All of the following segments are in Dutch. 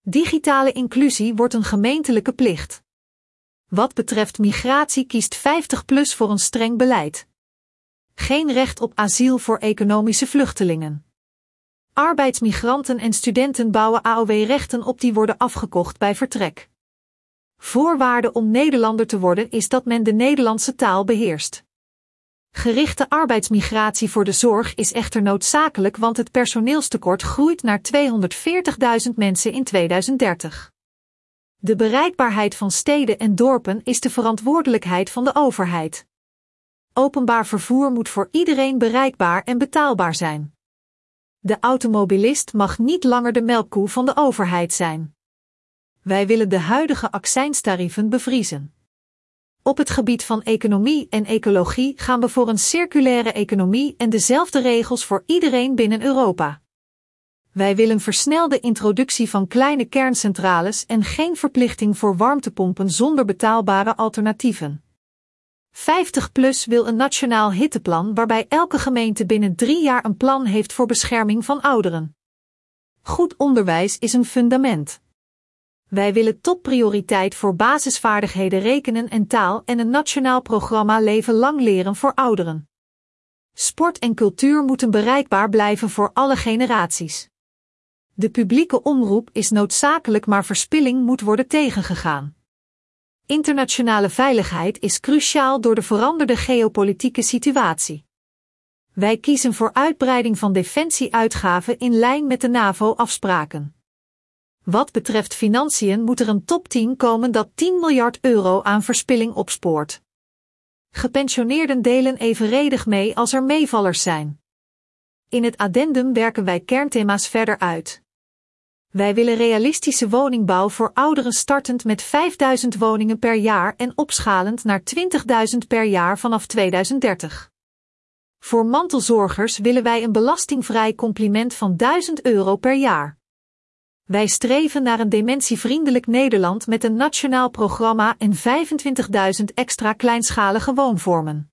Digitale inclusie wordt een gemeentelijke plicht. Wat betreft migratie kiest 50PLUS voor een streng beleid. Geen recht op asiel voor economische vluchtelingen. Arbeidsmigranten en studenten bouwen AOW-rechten op die worden afgekocht bij vertrek. Voorwaarde om Nederlander te worden is dat men de Nederlandse taal beheerst. Gerichte arbeidsmigratie voor de zorg is echter noodzakelijk, want het personeelstekort groeit naar 240.000 mensen in 2030. De bereikbaarheid van steden en dorpen is de verantwoordelijkheid van de overheid. Openbaar vervoer moet voor iedereen bereikbaar en betaalbaar zijn. De automobilist mag niet langer de melkkoe van de overheid zijn. Wij willen de huidige accijnstarieven bevriezen. Op het gebied van economie en ecologie gaan we voor een circulaire economie en dezelfde regels voor iedereen binnen Europa. Wij willen versnelde introductie van kleine kerncentrales en geen verplichting voor warmtepompen zonder betaalbare alternatieven. 50PLUS wil een nationaal hitteplan waarbij elke gemeente binnen 3 jaar een plan heeft voor bescherming van ouderen. Goed onderwijs is een fundament. Wij willen topprioriteit voor basisvaardigheden rekenen en taal en een nationaal programma Leven Lang Leren voor ouderen. Sport en cultuur moeten bereikbaar blijven voor alle generaties. De publieke omroep is noodzakelijk, maar verspilling moet worden tegengegaan. Internationale veiligheid is cruciaal door de veranderde geopolitieke situatie. Wij kiezen voor uitbreiding van defensieuitgaven in lijn met de NAVO-afspraken. Wat betreft financiën moet er een top 10 komen dat 10 miljard euro aan verspilling opspoort. Gepensioneerden delen evenredig mee als er meevallers zijn. In het addendum werken wij kernthema's verder uit. Wij willen realistische woningbouw voor ouderen startend met 5.000 woningen per jaar en opschalend naar 20.000 per jaar vanaf 2030. Voor mantelzorgers willen wij een belastingvrij compliment van €1.000 per jaar. Wij streven naar een dementievriendelijk Nederland met een nationaal programma en 25.000 extra kleinschalige woonvormen.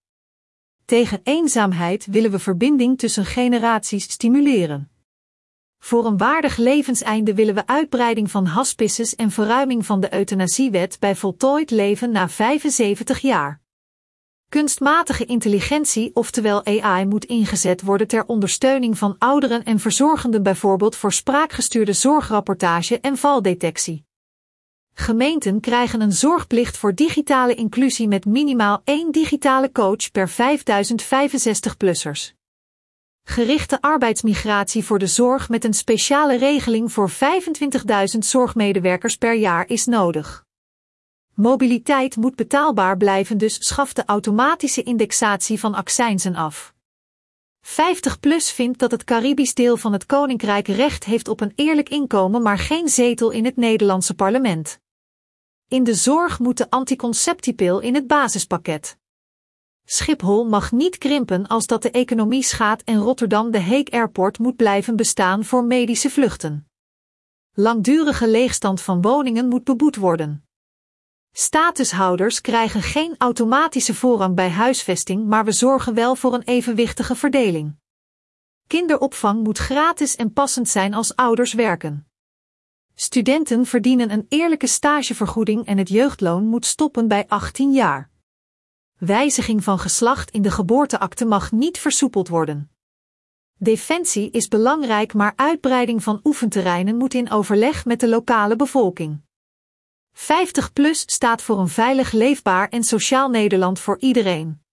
Tegen eenzaamheid willen we verbinding tussen generaties stimuleren. Voor een waardig levenseinde willen we uitbreiding van hospices en verruiming van de euthanasiewet bij voltooid leven na 75 jaar. Kunstmatige intelligentie, oftewel AI, moet ingezet worden ter ondersteuning van ouderen en verzorgenden, bijvoorbeeld voor spraakgestuurde zorgrapportage en valdetectie. Gemeenten krijgen een zorgplicht voor digitale inclusie met minimaal 1 digitale coach per 5.000 65-plussers. Gerichte arbeidsmigratie voor de zorg met een speciale regeling voor 25.000 zorgmedewerkers per jaar is nodig. Mobiliteit moet betaalbaar blijven, dus schaf de automatische indexatie van accijnzen af. 50PLUS vindt dat het Caribisch deel van het Koninkrijk recht heeft op een eerlijk inkomen, maar geen zetel in het Nederlandse parlement. In de zorg moet de anticonceptiepil in het basispakket. Schiphol mag niet krimpen als dat de economie schaadt en Rotterdam de Hague Airport moet blijven bestaan voor medische vluchten. Langdurige leegstand van woningen moet beboet worden. Statushouders krijgen geen automatische voorrang bij huisvesting, maar we zorgen wel voor een evenwichtige verdeling. Kinderopvang moet gratis en passend zijn als ouders werken. Studenten verdienen een eerlijke stagevergoeding en het jeugdloon moet stoppen bij 18 jaar. Wijziging van geslacht in de geboorteakte mag niet versoepeld worden. Defensie is belangrijk, maar uitbreiding van oefenterreinen moet in overleg met de lokale bevolking. 50PLUS staat voor een veilig, leefbaar en sociaal Nederland voor iedereen.